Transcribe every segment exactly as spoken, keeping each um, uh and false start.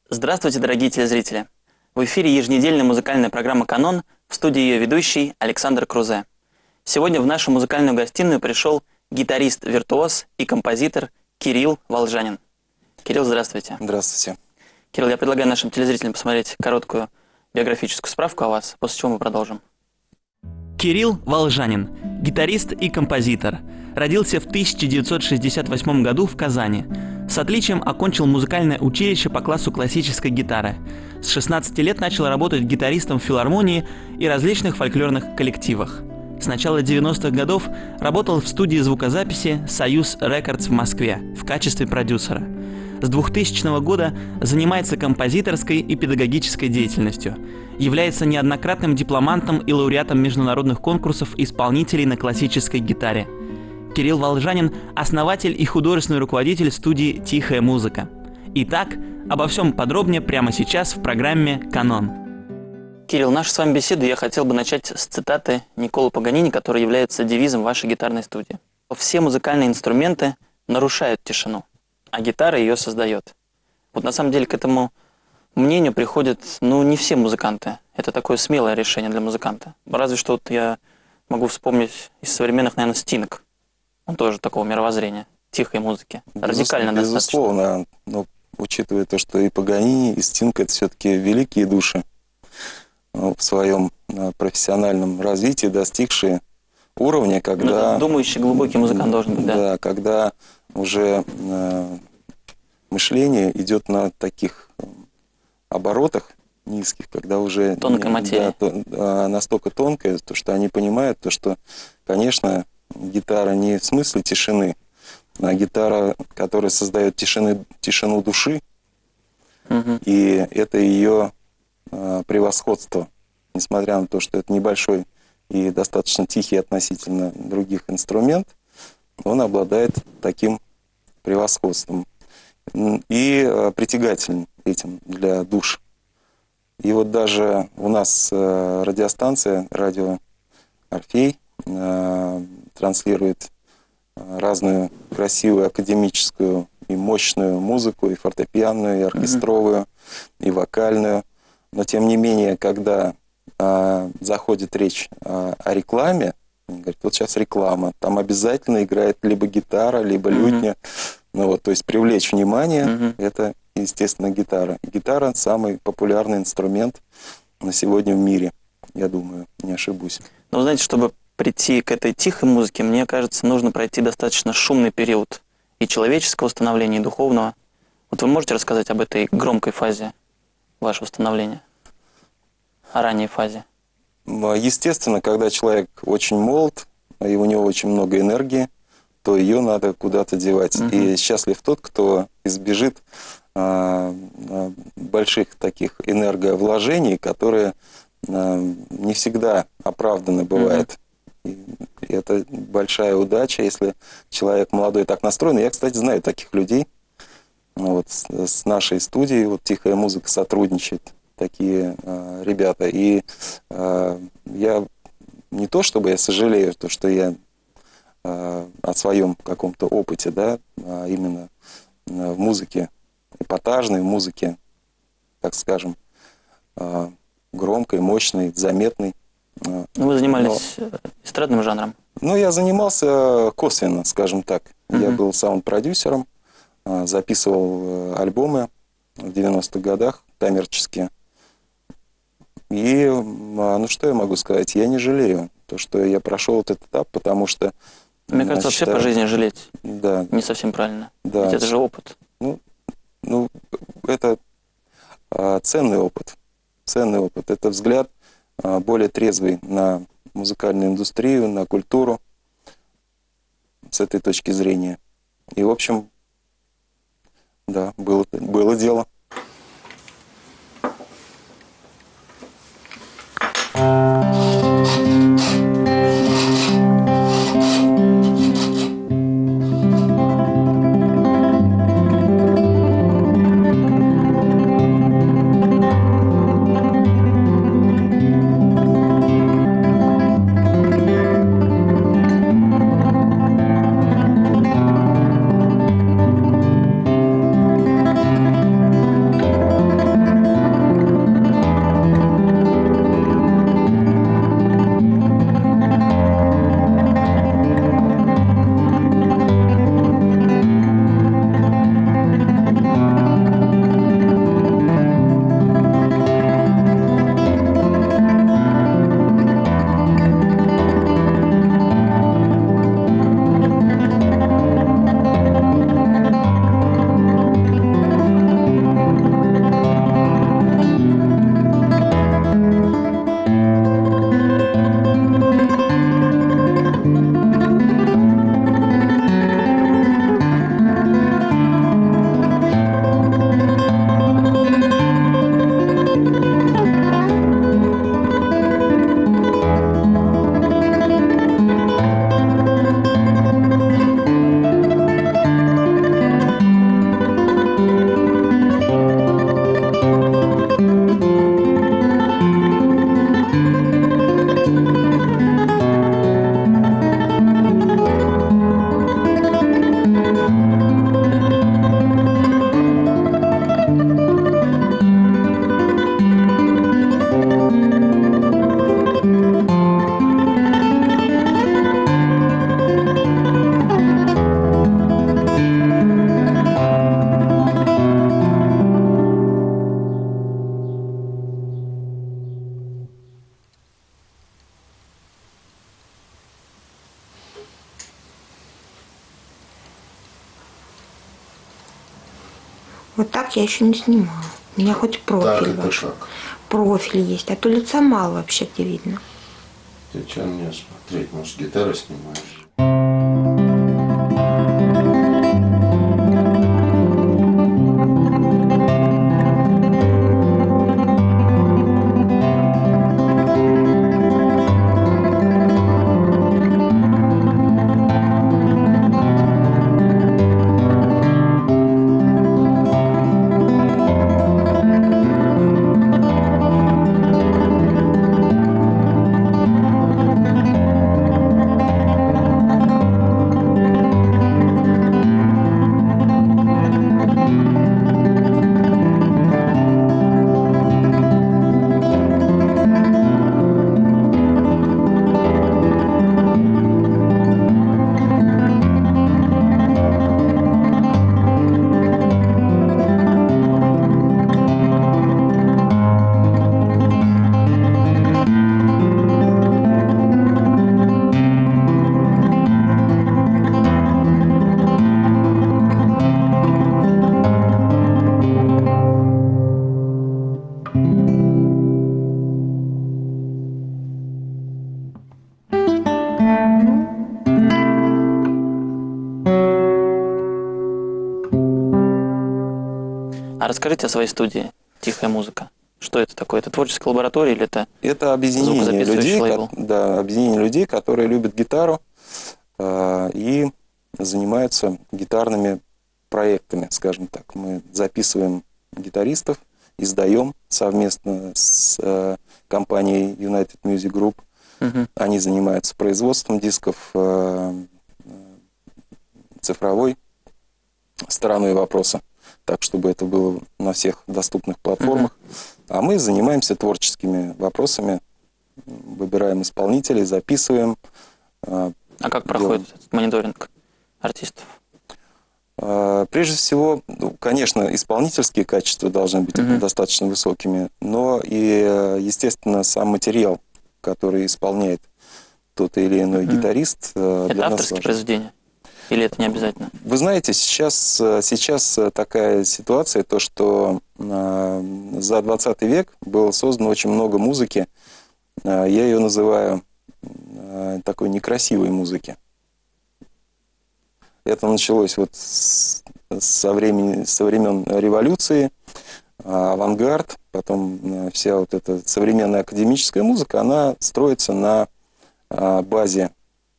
Здравствуйте, дорогие телезрители! В эфире еженедельная музыкальная программа «Канон», в студии ее ведущий Александр Крузе. Сегодня в нашу музыкальную гостиную пришел гитарист-виртуоз и композитор Кирилл Волжанин. Кирилл, здравствуйте. Здравствуйте. Кирилл, я предлагаю нашим телезрителям посмотреть короткую биографическую справку о вас, после чего мы продолжим. Кирилл Волжанин, гитарист и композитор. Родился в тысяча девятьсот шестьдесят восьмом году в Казани. С отличием окончил музыкальное училище по классу классической гитары. С шестнадцати лет начал работать гитаристом в филармонии и различных фольклорных коллективах. С начала девяностых годов работал в студии звукозаписи «Союз Рекордс» в Москве в качестве продюсера. С двухтысячного года занимается композиторской и педагогической деятельностью. Является неоднократным дипломантом и лауреатом международных конкурсов исполнителей на классической гитаре. Кирилл Волжанин – основатель и художественный руководитель студии «Тихая музыка». Итак, обо всем подробнее прямо сейчас в программе «Канон». Кирилл, нашу с вами беседу я хотел бы начать с цитаты Никколо Паганини, который является девизом вашей гитарной студии. «Все музыкальные инструменты нарушают тишину, а гитара ее создает». Вот на самом деле к этому мнению приходят, ну, не все музыканты. Это такое смелое решение для музыканта. Разве что вот я могу вспомнить из современных, наверное, Стинг. Он тоже такого мировоззрения, тихой музыки. Радикально достаточно. Безусловно, но учитывая то, что и Паганини, и Стинг — это все-таки великие души, в своем профессиональном развитии достигшие уровня, когда... Ну, думающий, глубокий музыкант должен быть, да. Да, когда уже э, мышление идет на таких оборотах низких, когда уже... Тонкая материя. Да, то, настолько тонкая, то, что они понимают, то, что, конечно, гитара не в смысле тишины, а гитара, которая создает тишины, тишину души, угу. И это ее э, превосходство, несмотря на то, что это небольшой и достаточно тихий относительно других инструмент, он обладает таким превосходством и э, притягательным этим для душ. И вот даже у нас э, радиостанция, радио «Орфей», э, транслирует разную красивую академическую и мощную музыку, и фортепианную, и оркестровую, mm-hmm. и вокальную. Но тем не менее, когда э, заходит речь э, о рекламе, они говорят, вот сейчас реклама, там обязательно играет либо гитара, либо лютня. Mm-hmm. Ну, вот, то есть привлечь внимание, mm-hmm. это, естественно, гитара. Гитара – самый популярный инструмент на сегодня в мире, я думаю, не ошибусь. Но вы знаете, чтобы прийти к этой тихой музыке, мне кажется, нужно пройти достаточно шумный период и человеческого становления, и духовного. Вот вы можете рассказать об этой громкой фазе вашего становления, о ранней фазе? Естественно, когда человек очень молод, и у него очень много энергии, то ее надо куда-то девать. Uh-huh. И счастлив тот, кто избежит а, а, больших таких энерговложений, которые а, не всегда оправданы бывает. Uh-huh. И это большая удача, если человек молодой так настроен. Я, кстати, знаю таких людей. Вот, с, с нашей студией вот, «Тихая музыка» сотрудничает, такие э, ребята. И э, я не то, чтобы я сожалею, то, что я э, о своем каком-то опыте, да, а именно э, в музыке, эпатажной музыке, так скажем, э, громкой, мощной, заметной. Вы занимались Но, эстрадным жанром? Ну, я занимался косвенно, скажем так. Uh-huh. Я был саунд-продюсером, записывал альбомы в девяностых годах коммерческие. И, ну, что я могу сказать? Я не жалею то, что я прошел этот этап, потому что... Мне кажется, вообще по жизни жалеть да. не совсем правильно. Да. Ведь это же опыт. Ну, ну это а, ценный опыт. Ценный опыт. Это взгляд более трезвый на музыкальную индустрию, на культуру с этой точки зрения. И, в общем, да, было, было дело. Вот так я еще не снимала. У меня хоть профиль ваш. Профиль есть, а то лица мало вообще где видно. Ты что на меня смотреть? Может, гитару снимаешь? А расскажите о своей студии «Тихая музыка». Что это такое? Это творческая лаборатория или это Это объединение людей, лейбл? Да, объединение людей, которые любят гитару э, и занимаются гитарными проектами, скажем так. Мы записываем гитаристов, издаем совместно с э, компанией United Music Group. Угу. Они занимаются производством дисков, э, цифровой стороной вопроса, так, чтобы это было на всех доступных платформах. Uh-huh. А мы занимаемся творческими вопросами, выбираем исполнителей, записываем. А как проходит делаем. Этот мониторинг артистов? Прежде всего, ну, конечно, исполнительские качества должны быть uh-huh. достаточно высокими, но и, естественно, сам материал, который исполняет тот или иной uh-huh. гитарист. Это авторские произведения? Или это не обязательно? Вы знаете, сейчас, сейчас такая ситуация, то, что за двадцатый век было создано очень много музыки. Я ее называю такой некрасивой музыки. Это началось вот со времени, со времен революции, авангард, потом вся вот эта современная академическая музыка, она строится на базе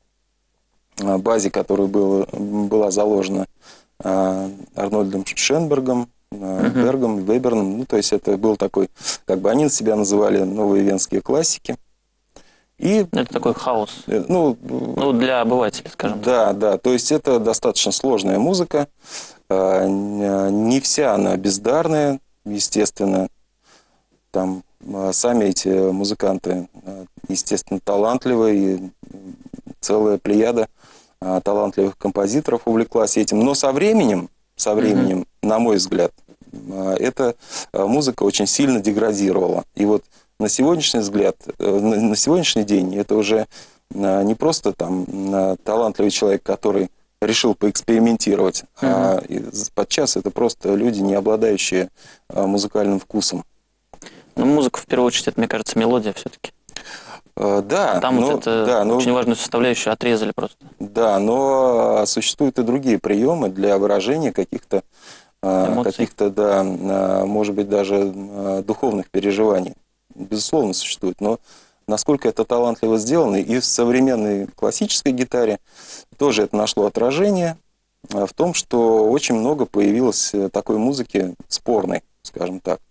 базе, которая была, была заложена э, Арнольдом Шенбергом, э, uh-huh. Бергом, Веберном. Ну, то есть это был такой, как бы они себя называли новые венские классики. И, это такой хаос. Э, ну, ну, для обывателей, скажем да, так. Да, то есть это достаточно сложная музыка. Э, не вся она бездарная, естественно. Там э, сами эти музыканты, э, естественно, талантливые, и целая плеяда талантливых композиторов увлеклась этим. Но со временем, со временем, mm-hmm. на мой взгляд, эта музыка очень сильно деградировала. И вот на сегодняшний взгляд, на сегодняшний день это уже не просто там талантливый человек, который решил поэкспериментировать, mm-hmm. а подчас это просто люди, не обладающие музыкальным вкусом. Ну, музыка, в первую очередь, это, мне кажется, мелодия все-таки. Да, там но, вот это да, но, очень важную составляющую отрезали просто. Да, но существуют и другие приемы для выражения каких-то, каких-то, да, может быть, даже духовных переживаний. Безусловно, существует. Но насколько это талантливо сделано, и в современной классической гитаре тоже это нашло отражение в том, что очень много появилось такой музыки спорной, скажем так.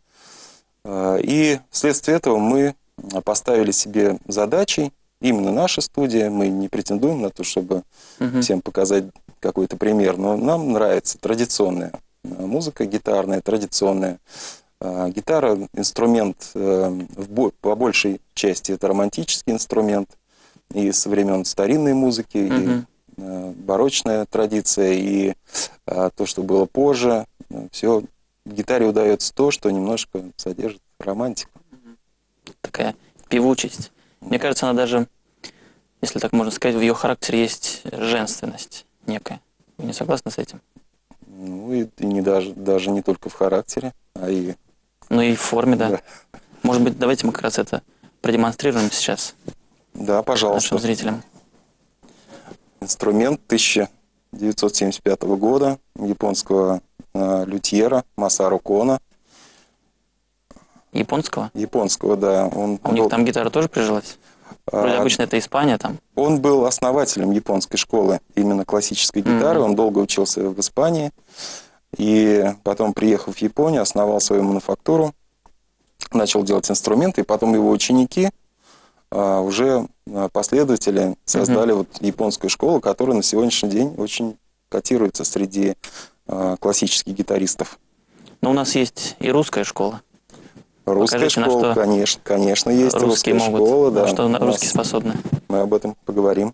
И вследствие этого мы поставили себе задачей, именно наша студия, мы не претендуем на то, чтобы uh-huh. всем показать какой-то пример, но нам нравится традиционная музыка гитарная, традиционная. Гитара – инструмент, по большей части это романтический инструмент, и со времен старинной музыки, uh-huh. и барочная традиция, и то, что было позже, все гитаре удается то, что немножко содержит романтику. Такая певучесть. Мне кажется, она даже, если так можно сказать, в ее характере есть женственность некая. Вы не согласны с этим? Ну, Ну и, и не даже, даже не только в характере, а и... Ну и в форме, да. Да, Может быть, давайте мы как раз это продемонстрируем сейчас да, пожалуйста. нашим зрителям. Инструмент тысяча девятьсот семьдесят пятого года японского э, лютьера Масару Коно. Японского? Японского, да. Он А у них был, там гитара тоже прижилась? Вроде а, обычно это Испания там. он был основателем японской школы именно классической гитары. Mm-hmm. Он долго учился в Испании. И потом, приехав в Японию, основал свою мануфактуру, начал делать инструменты. И потом его ученики, а, уже последователи, создали mm-hmm. вот японскую школу, которая на сегодняшний день очень котируется среди а, классических гитаристов. Но у нас есть и русская школа. Русская Покажите, школа, на что конечно, конечно, есть русские русская могут, школа, да. на что У нас русские способны. Мы об этом поговорим.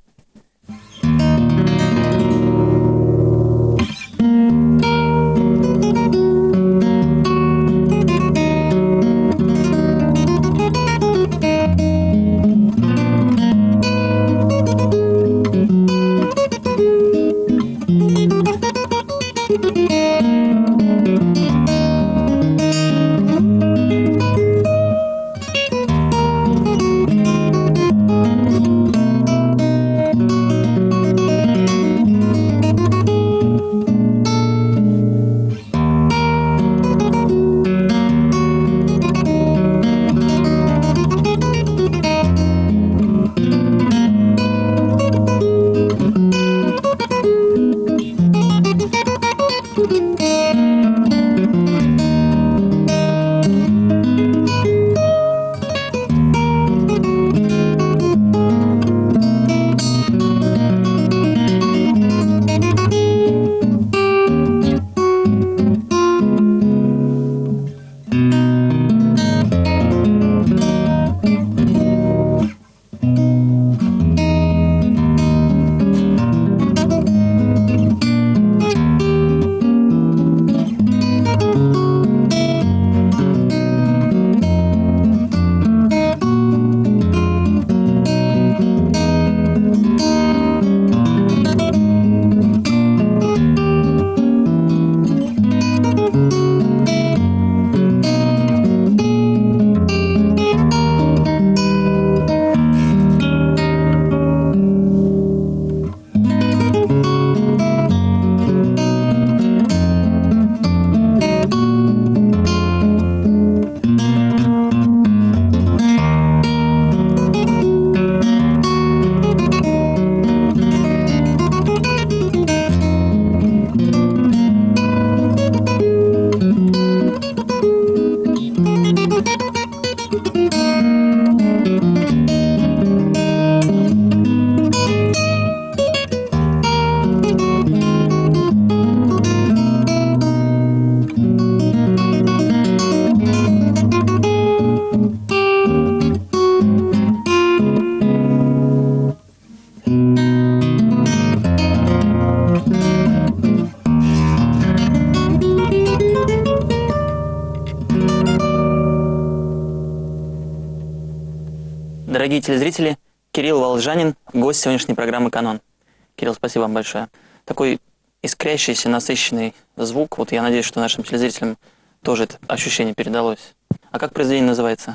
Дорогие телезрители, Кирилл Волжанин, гость сегодняшней программы «Канон». Кирилл, спасибо вам большое. Такой искрящийся, насыщенный звук. Вот я надеюсь, что нашим телезрителям тоже это ощущение передалось. А как произведение называется?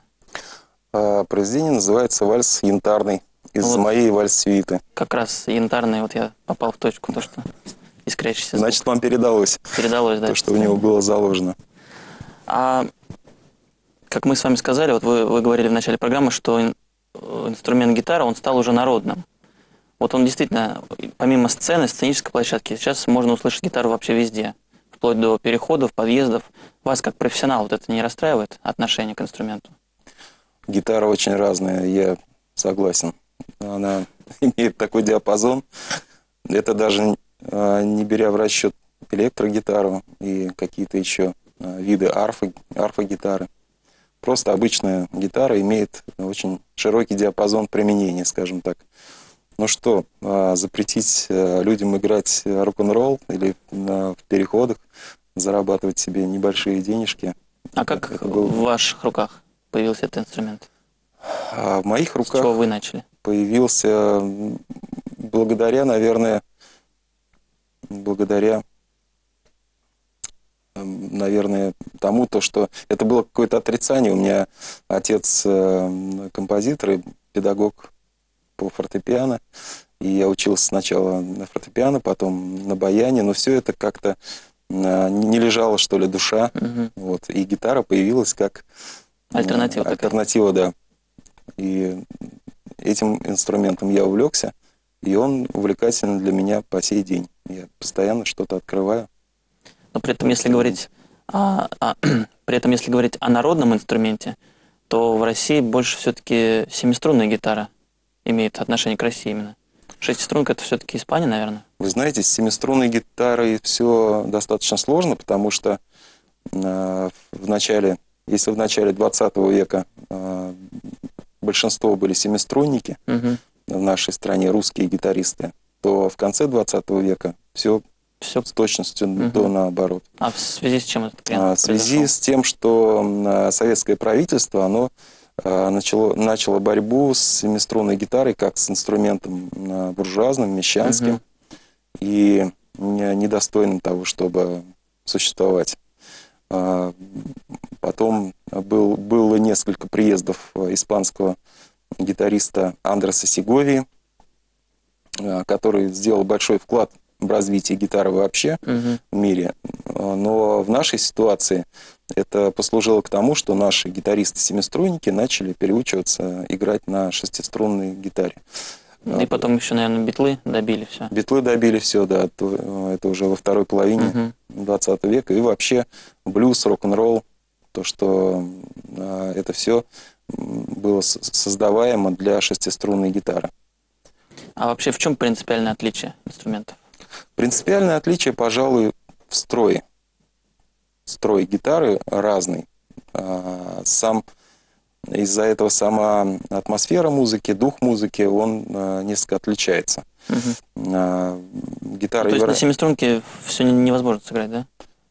А, произведение называется «Вальс янтарный» из вот моей вальс-сюиты. Как раз янтарный, вот я попал в точку, то, что искрящийся звук. Значит, вам передалось. Передалось, да. То, что у него было заложено. А как мы с вами сказали, вот вы, вы говорили в начале программы, что инструмент гитара, он стал уже народным. Вот он действительно, помимо сцены, сценической площадки, сейчас можно услышать гитару вообще везде. Вплоть до переходов, подъездов. Вас, как профессионал, вот это не расстраивает, отношение к инструменту? Гитара очень разная, я согласен. Она имеет такой диапазон. Это даже не беря в расчет электрогитару и какие-то еще виды арфы, арфа-гитары. Просто обычная гитара имеет очень широкий диапазон применения, скажем так. Ну что, запретить людям играть рок-н-ролл или в переходах, зарабатывать себе небольшие денежки? А как было... в ваших руках появился этот инструмент? А в моих руках... С чего вы начали? Появился благодаря, наверное, благодаря наверное, тому, то, что это было какое-то отрицание. У меня отец э, композитор и педагог по фортепиано. И я учился сначала на фортепиано, потом на баяне. Но все это как-то э, не лежала, что ли, душа. Угу. Вот. И гитара появилась как э, альтернатива. Альтернатива, да. И этим инструментом я увлекся. И он увлекательный для меня по сей день. Я постоянно что-то открываю. Но при этом, если говорить о, о, при этом, если говорить о народном инструменте, то в России больше все-таки семиструнная гитара имеет отношение к России именно. Шестиструнка — это все-таки Испания, наверное? Вы знаете, с семиструнной гитарой все достаточно сложно, потому что э, в начале, если в начале двадцатого века э, большинство были семиструнники, угу. в нашей стране русские гитаристы, то в конце двадцатого века все, все с точностью угу. до наоборот. А в связи с чем этот тренд а, В связи произошел? С тем, что советское правительство, оно начало, начало борьбу с семиструнной гитарой как с инструментом буржуазным, мещанским угу. и недостойным того, чтобы существовать. Потом был, было несколько приездов испанского гитариста Андреса Сеговии, который сделал большой вклад в развитие гитары вообще угу. в мире. Но в нашей ситуации это послужило к тому, что наши гитаристы-семиструнники начали переучиваться играть на шестиструнной гитаре. И потом еще, наверное, битлы добили все. Битлы добили все, да. Это уже во второй половине угу. двадцатого века. И вообще блюз, рок-н-ролл, то, что это все было создаваемо для шестиструнной гитары. А вообще в чем принципиальное отличие инструментов? Принципиальное отличие, пожалуй, в строе. Строй гитары разный. Сам, из-за этого сама атмосфера музыки, дух музыки, он несколько отличается. Угу. Гитара ну, то есть на семиструнке все невозможно сыграть, да?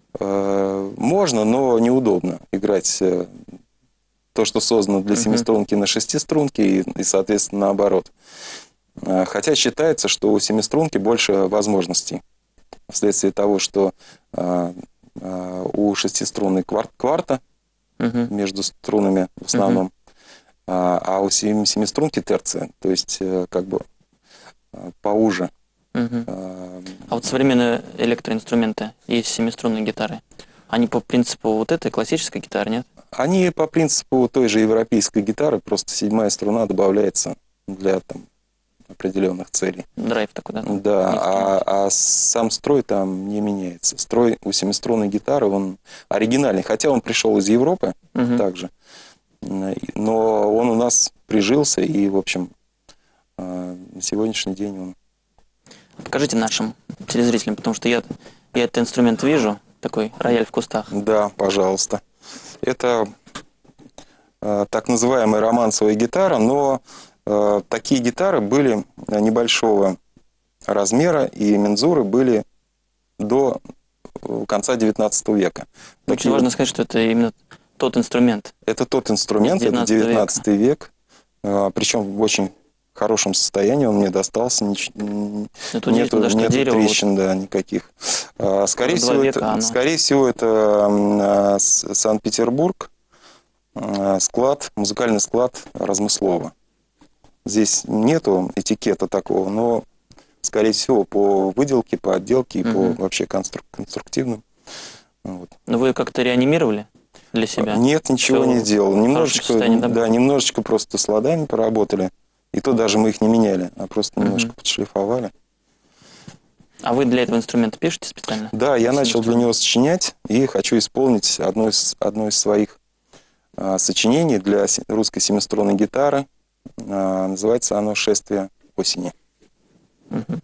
Можно, но неудобно играть то, что создано для семиструнки, uh-huh. на шестиструнке и, и, соответственно, наоборот. Хотя считается, что у семиструнки больше возможностей. Вследствие того, что а, а, у шестиструнной кварт, кварта uh-huh. между струнами в основном, uh-huh. а, а у семиструнки терция, то есть как бы поуже. Uh-huh. А, а вот современные электроинструменты есть семиструнные гитары. Они по принципу вот этой классической гитары, нет? Они по принципу той же европейской гитары, просто седьмая струна добавляется для там определенных целей. Драйв такой, да? Да, а, а сам строй там не меняется. Строй у семиструнной гитары, он оригинальный, хотя он пришел из Европы угу. также, но он у нас прижился, и, в общем, на сегодняшний день он... Покажите нашим телезрителям, потому что я, я этот инструмент вижу, такой рояль в кустах. Да, пожалуйста. Это э, так называемая романсовая гитара, но э, такие гитары были небольшого размера, и мензуры были до конца девятнадцатого века. Очень такие... важно сказать, что это именно тот инструмент. Это тот инструмент, это девятнадцатый век, э, причем в очень хорошем состоянии, он мне достался, нич... это нету, да, нету дерево, трещин, вот. Да, никаких. А, скорее, всего, века, это, оно... скорее всего, это а, Санкт-Петербург, а, склад, музыкальный склад Размыслова. Здесь нету этикета такого, но, скорее всего, по выделке, по отделке и угу. по вообще конструк... конструктивным. Вот. Но вы как-то реанимировали для себя? Нет, ничего Все не делал. Немножечко, да, немножечко просто с ладами поработали. И то даже мы их не меняли, а просто немножко mm-hmm. подшлифовали. А вы для этого инструмента пишете специально? Да, я начал для него сочинять и хочу исполнить одно из, одно из своих а, сочинений для русской семиструнной гитары. А, называется оно «Шествие осени». Mm-hmm.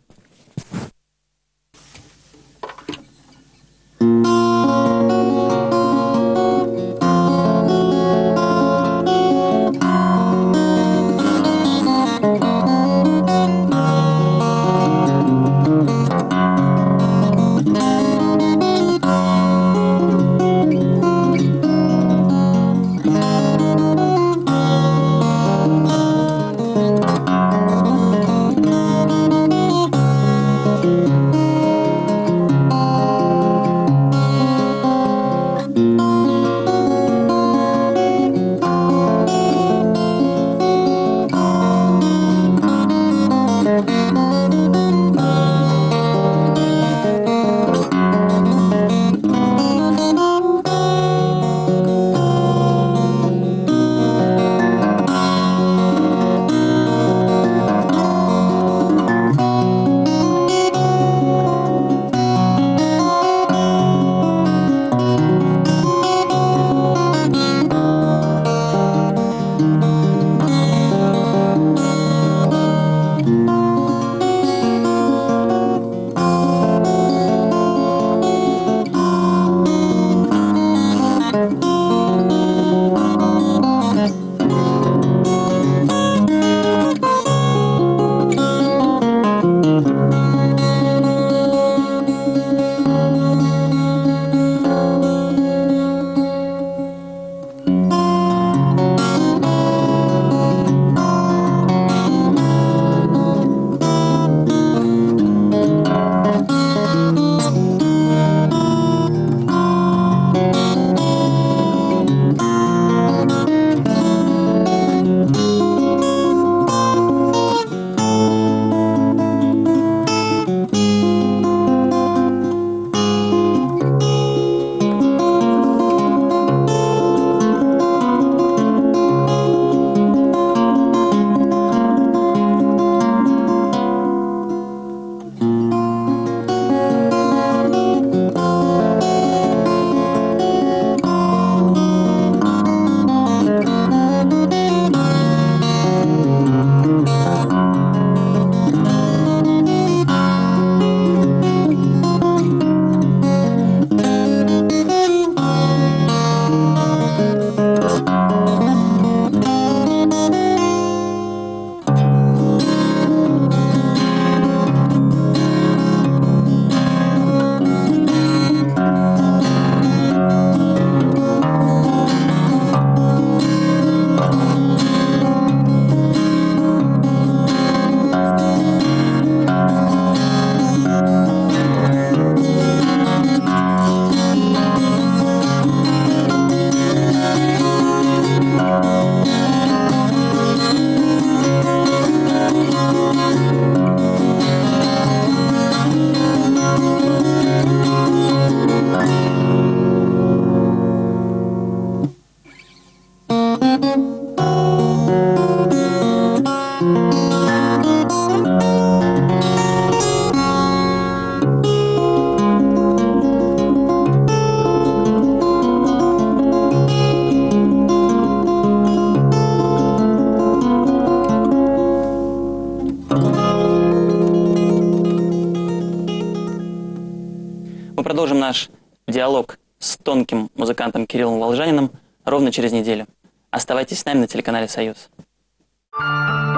продолжим наш диалог с тонким музыкантом Кириллом Волжаниным ровно через неделю. Оставайтесь с нами на телеканале «Союз».